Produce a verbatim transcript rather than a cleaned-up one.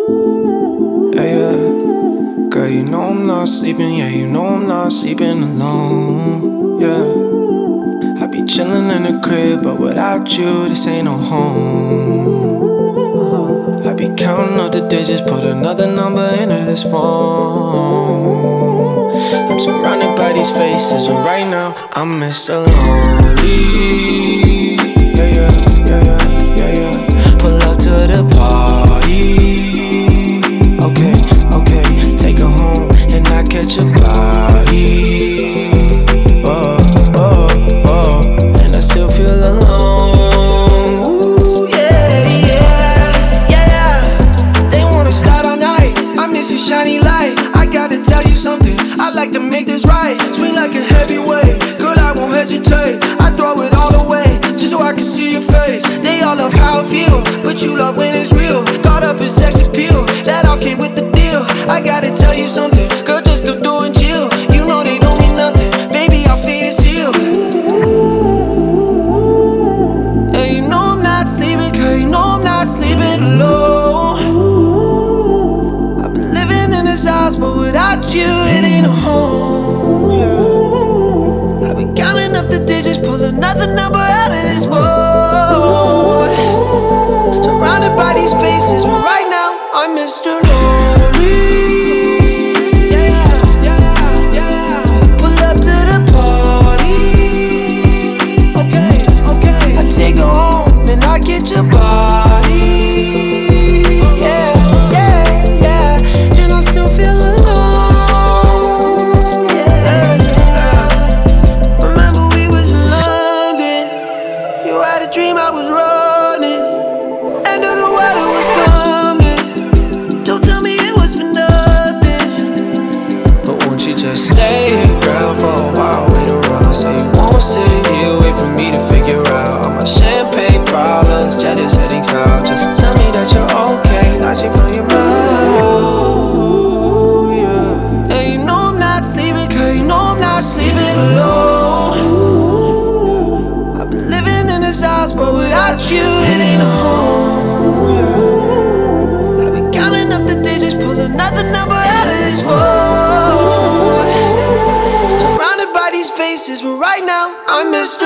Yeah, yeah. Girl, you know I'm not sleeping, yeah, you know I'm not sleeping alone, yeah. I be chillin' in the crib, but without you, this ain't no home. I be counting up the digits, put another number into this phone. I'm surrounded by these faces, and right now, I'm Mister Lonely. Yeah, yeah, yeah, yeah, yeah, yeah. Pull up to the party. Okay, okay, take her home and I catch your body. Oh, oh, oh, and I still feel alone. Ooh, yeah, yeah, yeah, yeah. They wanna start all night, I miss your shiny light. I gotta tell you something, I like to make this right. Swing like a heavyweight, girl I won't hesitate. I throw it all away, just so I can see your face. They all love how I feel, but you love when it's real. Caught up in sex appeal, that all came with the deal. I gotta tell you something, girl, just don't do and chill. You know they don't mean nothing, baby, our fate is sealed. And you know I'm not sleeping, girl, you know I'm not sleeping alone. I've been living in this house, but without you, it ain't a home, yeah. I've been counting up the digits, pull another number out of this board. Surrounded by these faces, but right now, I'm Mister Lonely. Get your body, yeah, yeah, yeah, and I still feel alone, yeah, yeah. Remember we was in London, you had a dream I was running, end of the weather was coming, don't tell me it was for nothing. But won't you just stay here, girl, for a while, wait around, say you won't sit here, wait for me to figure out all my champagne problems, jealous heading south. Just tell me that you're okay, I see from your mouth, yeah. And you know I'm not sleeping, girl, you know I'm not sleeping alone. I've been living in this house, but without you, it ain't a home, yeah. I've been counting up the digits, pull another number out of this phone. Surrounded by these faces, but right now, I'm Mister